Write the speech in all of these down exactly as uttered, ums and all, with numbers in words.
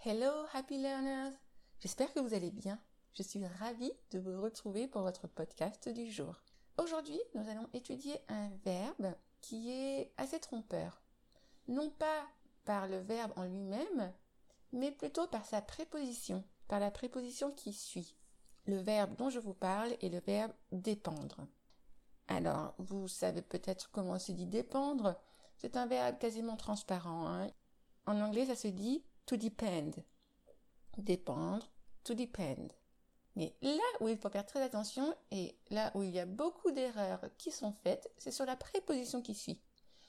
Hello Happy Learners! J'espère que vous allez bien. Je suis ravie de vous retrouver pour votre podcast du jour. Aujourd'hui, nous allons étudier un verbe qui est assez trompeur. Non pas par le verbe en lui-même, mais plutôt par sa préposition, par la préposition qui suit. Le verbe dont je vous parle est le verbe dépendre. Alors, vous savez peut-être comment se dit dépendre. C'est un verbe quasiment transparent, hein. En anglais, ça se dit to depend. Dépendre, to depend. Mais là où il faut faire très attention et là où il y a beaucoup d'erreurs qui sont faites, c'est sur la préposition qui suit.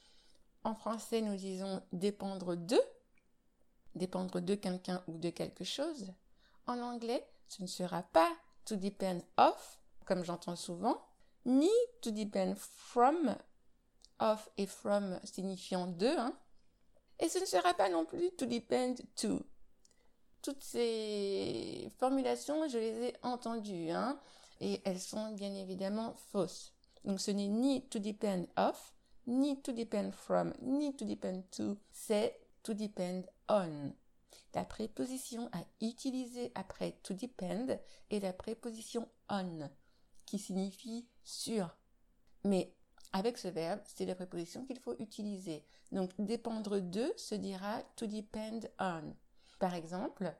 En français, nous disons dépendre de, dépendre de quelqu'un ou de quelque chose. En anglais, ce ne sera pas to depend of, comme j'entends souvent, ni to depend from, of et from signifiant de, hein. Et ce ne sera pas non plus to depend to. Toutes ces formulations, je les ai entendues, hein, et elles sont bien évidemment fausses. Donc ce n'est ni to depend of, ni to depend from, ni to depend to, c'est to depend on. La préposition à utiliser après to depend est la préposition on, qui signifie sur. Mais avec ce verbe, c'est la préposition qu'il faut utiliser. Donc, dépendre de se dira to depend on. Par exemple,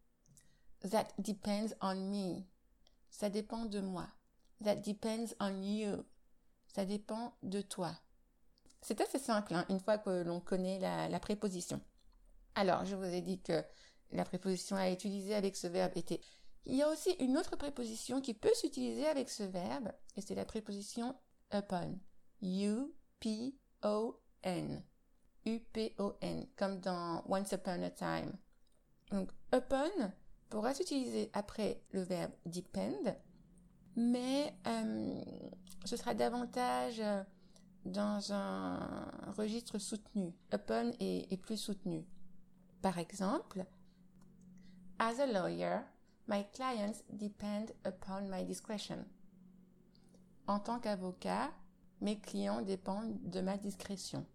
that depends on me. Ça dépend de moi. That depends on you. Ça dépend de toi. C'est assez simple, hein, une fois que l'on connaît la, la préposition. Alors, je vous ai dit que la préposition à utiliser avec ce verbe était... Il y a aussi une autre préposition qui peut s'utiliser avec ce verbe, et c'est la préposition upon. U P O N. U P O N, comme dans Once Upon a Time. Donc, upon pourra s'utiliser après le verbe depend, mais euh, ce sera davantage dans un registre soutenu. Upon est, est plus soutenu. Par exemple, as a lawyer, my clients depend upon my discretion. En tant qu'avocat, mes clients dépendent de ma discrétion.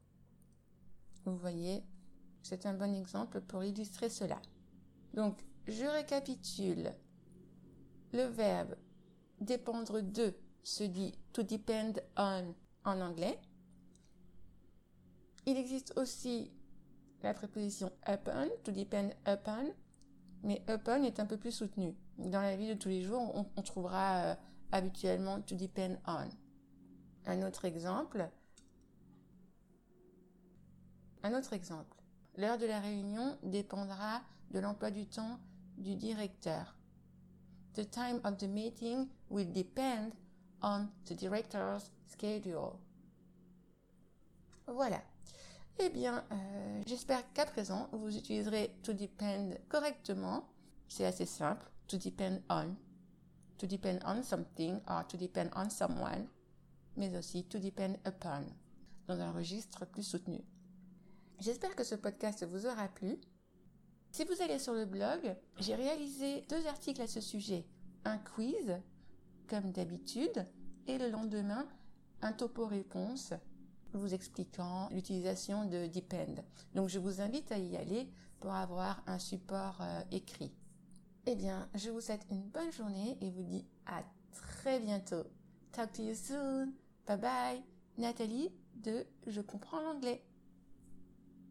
Vous voyez, c'est un bon exemple pour illustrer cela. Donc, je récapitule. Le verbe dépendre de se dit to depend on en anglais. Il existe aussi la préposition upon, to depend upon, mais upon est un peu plus soutenu. Dans la vie de tous les jours, on, on trouvera euh, habituellement to depend on. Un autre exemple. Un autre exemple. L'heure de la réunion dépendra de l'emploi du temps du directeur. The time of the meeting will depend on the director's schedule. Voilà. Eh bien, euh, j'espère qu'à présent, vous utiliserez to depend correctement. C'est assez simple. To depend on. To depend on something or to depend on someone. Mais aussi to depend upon, dans un registre plus soutenu. J'espère que ce podcast vous aura plu. Si vous allez sur le blog, j'ai réalisé deux articles à ce sujet. Un quiz, comme d'habitude, et le lendemain, un topo-réponse vous expliquant l'utilisation de depend. Donc je vous invite à y aller pour avoir un support euh, écrit. Eh bien, je vous souhaite une bonne journée et vous dis à très bientôt. Talk to you soon. Bye bye. Nathalie de Je comprends l'anglais.